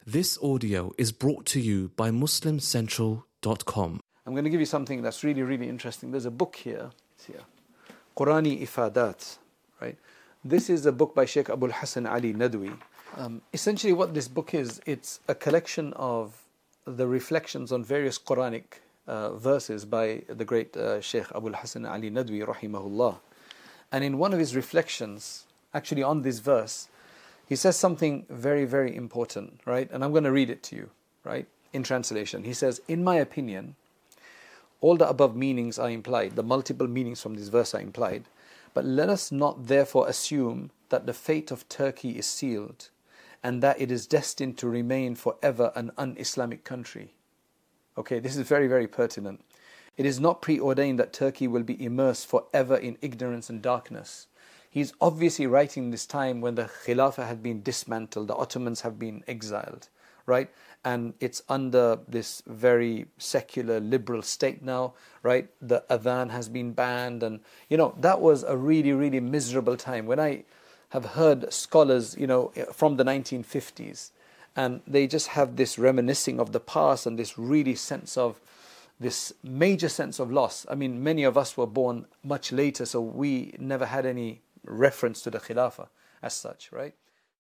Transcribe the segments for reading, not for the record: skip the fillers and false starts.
This audio is brought to you by MuslimCentral.com. I'm going to give you something that's really, really interesting. There's a book here. It's here. Qurani Ifadat. Right? This is a book by Sheikh Abul Hasan Ali Nadwi. Essentially what this book is, it's a collection of the reflections on various Quranic verses by the great Sheikh Abul Hasan Ali Nadwi, rahimahullah. And in one of his reflections, actually on this verse, he says something very, very important, right? And I'm going to read it to you, right? In translation, he says, in my opinion, all the above meanings are implied, the multiple meanings from this verse are implied, but let us not therefore assume that the fate of Turkey is sealed and that it is destined to remain forever an un-Islamic country. Okay, this is very, very pertinent. It is not preordained that Turkey will be immersed forever in ignorance and darkness. He's obviously writing this time when the Khilafah had been dismantled, the Ottomans have been exiled, right? And it's under this very secular, liberal state now, right? The adhan has been banned, and that was a really, really miserable time. When I have heard scholars, from the 1950s, and they just have this reminiscing of the past and this really this major sense of loss. I mean, many of us were born much later, so we never had any reference to the Khilafah as such, right?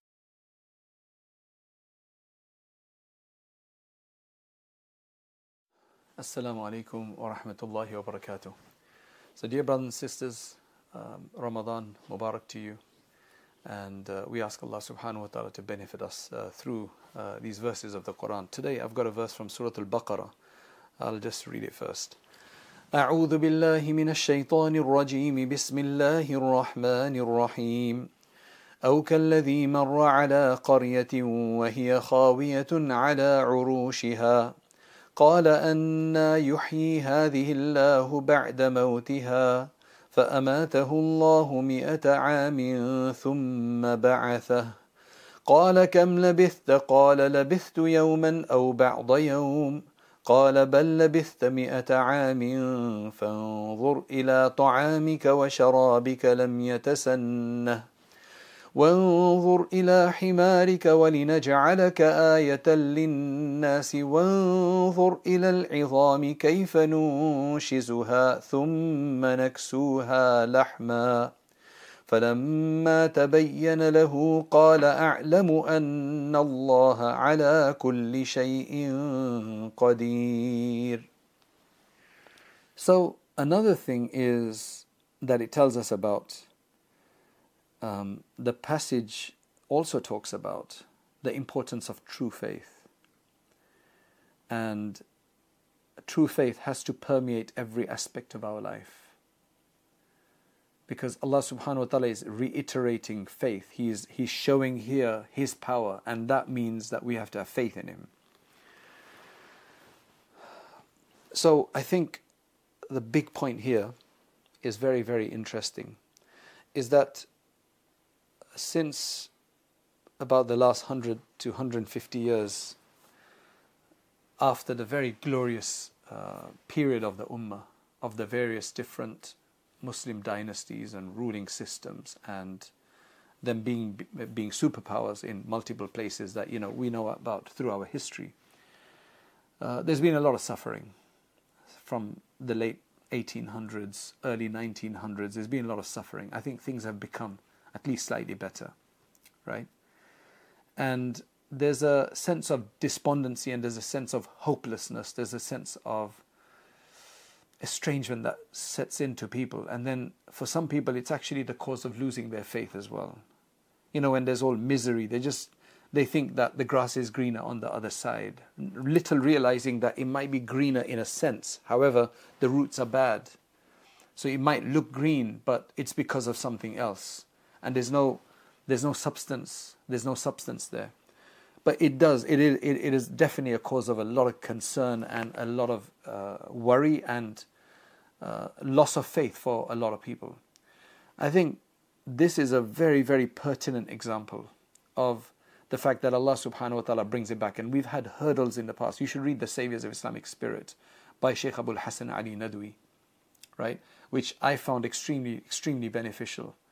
Assalamu alaikum wa rahmatullahi wa barakatuh. So dear brothers and sisters, Ramadan Mubarak to you. And we ask Allah subhanahu wa ta'ala to benefit us through these verses of the Quran. Today I've got a verse from Surah Al-Baqarah. I'll just read it first. أعوذ بالله من الشيطان الرجيم بسم الله الرحمن الرحيم أو كالذي مر على قرية وهي خاوية على عروشها قال أنى يحيي هذه الله بعد موتها فأماته الله 100 عام ثم بعثه قال كم لبثت قال لبثت يوما أو بعض يوم قال بل لبثت 100 عام فانظر إلى طعامك وشرابك لم يتسنه وانظر إلى حمارك ولنجعلك آية للناس وانظر إلى العظام كيف ننشزها ثم نكسوها لحما فلما تبين له قال أعلم أن الله على كل شيء قدير. So another thing is that it tells us about the passage also talks about the importance of true faith. And true faith has to permeate every aspect of our life. Because Allah subhanahu wa ta'ala is reiterating faith. He's showing here His power, and that means that we have to have faith in Him. So I think the big point here is very, very interesting, is that since about the last 100 to 150 years, after the very glorious period of the Ummah, of the various different Muslim dynasties and ruling systems, and them being superpowers in multiple places that we know about through our history, there's been a lot of suffering from the late 1800s, early 1900s. There's been a lot of suffering. I think things have become at least slightly better, right? And there's a sense of despondency, and there's a sense of hopelessness. There's a sense of estrangement that sets into people. And then for some people, it's actually the cause of losing their faith as well. When there's all misery, they think that the grass is greener on the other side, little realizing that it might be greener in a sense. However, the roots are bad. So it might look green, but it's because of something else. And there's no substance. There's no substance there. But it is definitely a cause of a lot of concern and a lot of worry and loss of faith for a lot of people. I think this is a very, very pertinent example of the fact that Allah subhanahu wa ta'ala brings it back. And we've had hurdles in the past. You should read The Saviors of Islamic Spirit by Sheikh Abul Hasan Ali Nadwi, right? Which I found extremely, extremely beneficial,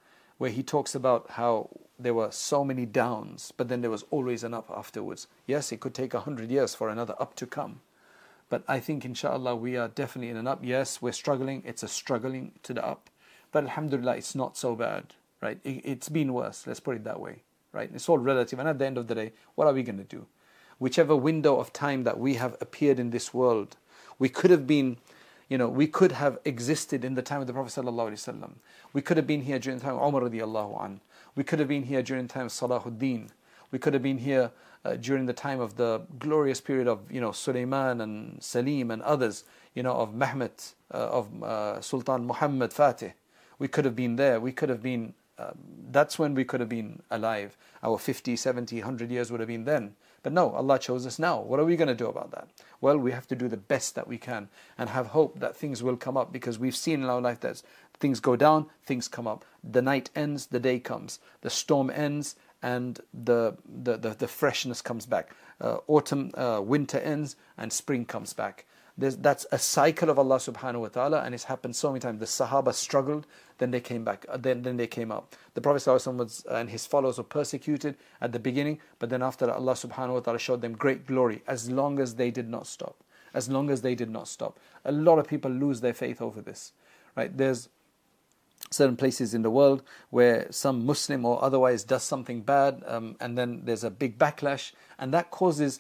where he talks about how there were so many downs, but then there was always an up afterwards. Yes, it could take 100 years for another up to come. But I think, inshallah, we are definitely in an up. Yes, we're struggling. It's a struggling to the up. But alhamdulillah, it's not so bad, right? It's been worse, let's put it that way, right? It's all relative. And at the end of the day, what are we going to do? Whichever window of time that we have appeared in this world, we could have been, we could have existed in the time of the Prophet ﷺ. We could have been here during the time of Umar radiallahu anh. We could have been here during the time of Salahuddin. We could have been here during the time of the glorious period of Sulaiman and Salim and others, of Mehmet, of Sultan Muhammad Fatih. We could have been there. We could have been, that's when we could have been alive. Our 50, 70, 100 years would have been then. But no, Allah chose us now. What are we going to do about that? Well, we have to do the best that we can and have hope that things will come up, because we've seen in our life that things go down, things come up. The night ends, the day comes. The storm ends, and the freshness comes back. Winter ends, and spring comes back. That's a cycle of Allah subhanahu wa ta'ala, and it's happened so many times. The Sahaba struggled, then they came back, then they came up. The Prophet ﷺ and his followers were persecuted at the beginning, but then after that, Allah subhanahu wa ta'ala showed them great glory as long as they did not stop. As long as they did not stop. A lot of people lose their faith over this, right? There's certain places in the world where some Muslim or otherwise does something bad, and then there's a big backlash, and that causes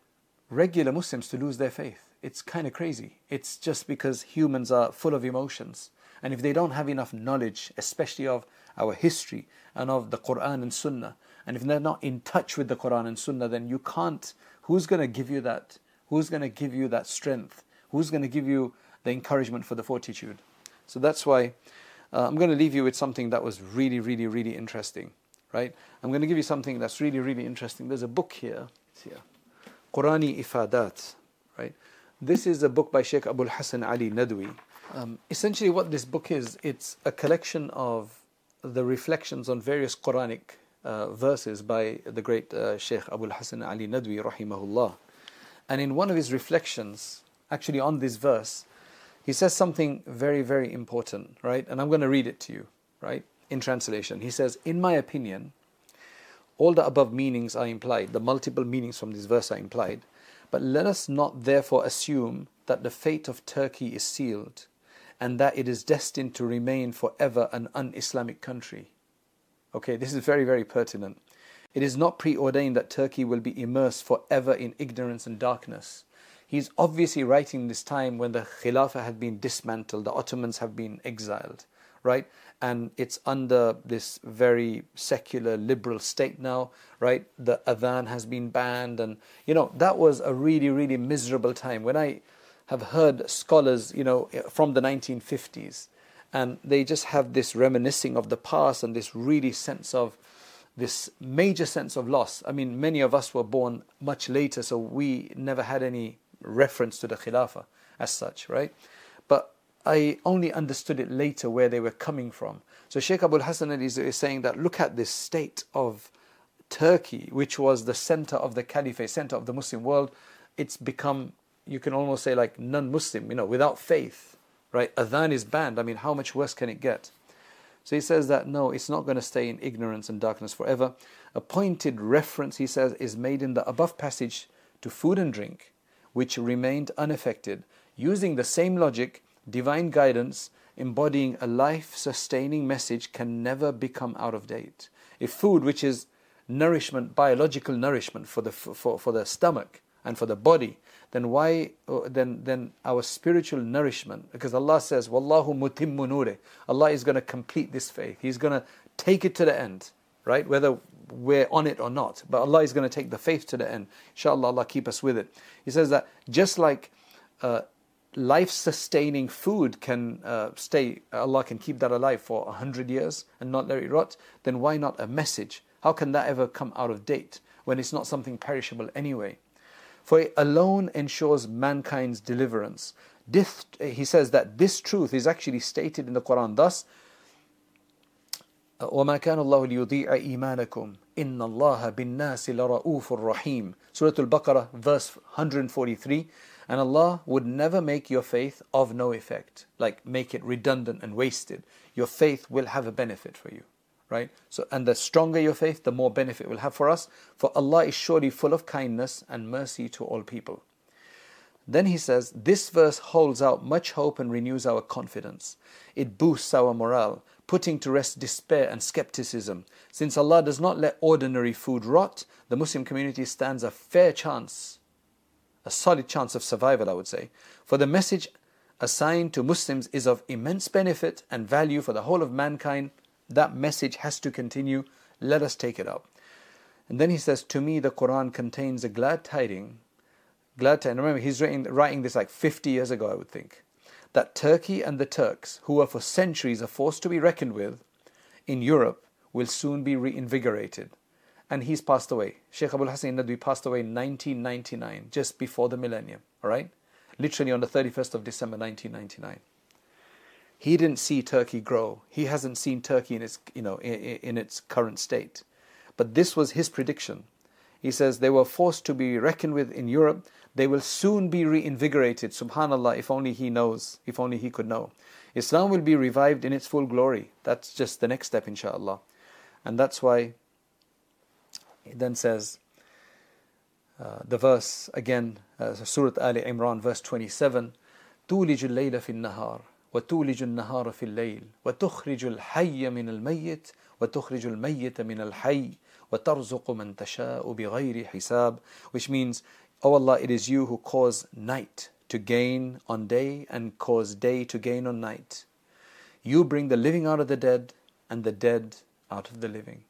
regular Muslims to lose their faith. It's kind of crazy. It's just because humans are full of emotions. And if they don't have enough knowledge, especially of our history and of the Quran and Sunnah, and if they're not in touch with the Quran and Sunnah, then you can't, who's going to give you that? Who's going to give you that strength? Who's going to give you the encouragement for the fortitude? So that's why I'm going to leave you with something that was really, really, really interesting, right? I'm going to give you something that's really, really interesting. There's a book here. It's here. Qurani Ifadat, right? This is a book by Sheikh Abul Hasan Ali Nadwi. Essentially what this book is, it's a collection of the reflections on various Quranic verses by the great Sheikh Abul Hasan Ali Nadwi rahimahullah. And in one of his reflections, actually on this verse, he says something very, very important, right? And I'm going to read it to you, right? In translation. He says, in my opinion, all the above meanings are implied, the multiple meanings from this verse are implied, but let us not therefore assume that the fate of Turkey is sealed and that it is destined to remain forever an un-Islamic country. Okay, this is very, very pertinent. It is not preordained that Turkey will be immersed forever in ignorance and darkness. He's obviously writing this time when the Khilafah had been dismantled, the Ottomans have been exiled, right? And it's under this very secular, liberal state now, right? The adhan has been banned, and that was a really, really miserable time. When I have heard scholars, from the 1950s, and they just have this reminiscing of the past and this really this major sense of loss. I mean, many of us were born much later, so we never had any reference to the Khilafah as such, right? But I only understood it later where they were coming from. So Sheikh Abul Hasan is saying that look at this state of Turkey, which was the center of the Caliphate, center of the Muslim world. It's become, you can almost say, like non-Muslim, without faith, right? Adhan is banned. I mean, how much worse can it get? So he says that no, it's not going to stay in ignorance and darkness forever. A pointed reference, he says, is made in the above passage to food and drink, which remained unaffected. Using the same logic, divine guidance embodying a life-sustaining message can never become out of date. If food, which is nourishment, biological nourishment for the stomach and for the body, then our spiritual nourishment, because Allah says, Wallahu mutimmu nurih, Allah is going to complete this faith. He's going to take it to the end, right? Whether we're on it or not, but Allah is going to take the faith to the end. Inshallah, Allah keep us with it. He says that just like life-sustaining food can stay, Allah can keep that alive for 100 years and not let it rot, then why not a message? How can that ever come out of date when it's not something perishable anyway? For it alone ensures mankind's deliverance. He says that this truth is actually stated in the Quran thus, وَمَا كَانَ اللَّهُ لِيُضِيعَ إِيمَانَكُمْ إِنَّ اللَّهَ بِالنَّاسِ لَرَؤُوفٌ رَحِيمٌ Surah Al-Baqarah, verse 143. And Allah would never make your faith of no effect, like make it redundant and wasted. Your faith will have a benefit for you, right? So, and the stronger your faith, the more benefit it will have for us. For Allah is surely full of kindness and mercy to all people. Then he says, this verse holds out much hope and renews our confidence. It boosts our morale, putting to rest despair and skepticism. Since Allah does not let ordinary food rot, the Muslim community stands a fair chance, a solid chance of survival, I would say. For the message assigned to Muslims is of immense benefit and value for the whole of mankind. That message has to continue. Let us take it up. And then he says, to me the Quran contains a glad tidings. Remember, he's writing this like 50 years ago, I would think. That Turkey and the Turks, who were for centuries a force to be reckoned with in Europe, will soon be reinvigorated. And he's passed away. Sheikh Abul Hasan Nadwi passed away in 1999, just before the millennium. All right? Literally on the 31st of December 1999. He didn't see Turkey grow. He hasn't seen Turkey in its, in its current state. But this was his prediction. He says they were forced to be reckoned with in Europe. They will soon be reinvigorated. Subhanallah, if only he knows, if only he could know. Islam will be revived in its full glory. That's just the next step, inshallah. And that's why he then says, the verse again, Surah Ali Imran, verse 27, تُولِجُ اللَّيْلَ فِي النَّهَارِ وَتُولِجُ النَّهَارَ فِي اللَّيْلِ وَتُخْرِجُ الْحَيَّ مِنَ الْمَيِّتِ وَتُخْرِجُ الْمَيِّتَ مِنَ الْحَيِّ وَتَرْزُقُ مَنْ تَشَاءُ بِغَيْرِ حِسَابٍ. Which means, O Allah, it is you who cause night to gain on day and cause day to gain on night. You bring the living out of the dead and the dead out of the living.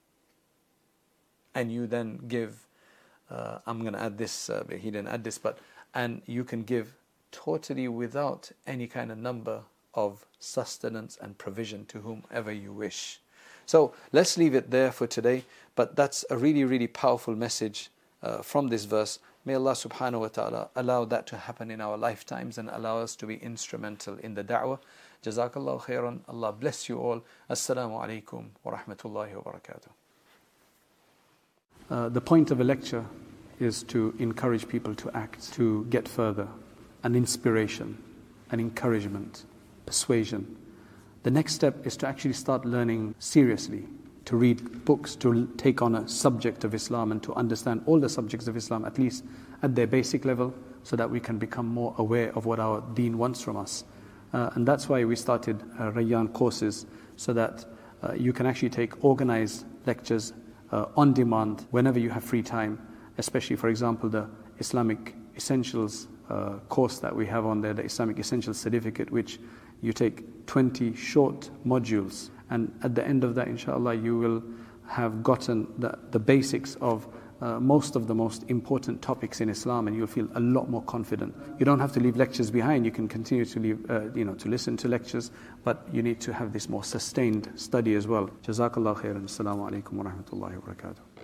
And you then give, I'm going to add this, he didn't add this, but, and you can give totally without any kind of number of sustenance and provision to whomever you wish. So let's leave it there for today, but that's a really, really powerful message from this verse. May Allah subhanahu wa ta'ala allow that to happen in our lifetimes and allow us to be instrumental in the da'wah. Jazakallahu khairan. Allah bless you all. Assalamu alaikum wa rahmatullahi wa barakatuh. The point of a lecture is to encourage people to act, to get further, an inspiration, an encouragement, persuasion. The next step is to actually start learning seriously, to read books, to take on a subject of Islam and to understand all the subjects of Islam, at least at their basic level, so that we can become more aware of what our deen wants from us. And that's why we started Rayyan courses, so that you can actually take organized lectures on demand whenever you have free time, especially, for example, the Islamic Essentials course that we have on there, the Islamic Essentials Certificate, which you take 20 short modules, and at the end of that, inshallah, you will have gotten the basics of most of the most important topics in Islam, and you'll feel a lot more confident. You don't have to leave lectures behind. You can continue to leave, to listen to lectures, but you need to have this more sustained study as well. Jazakallah khairan. Assalamu alaikum wa rahmatullahi wa barakatuh.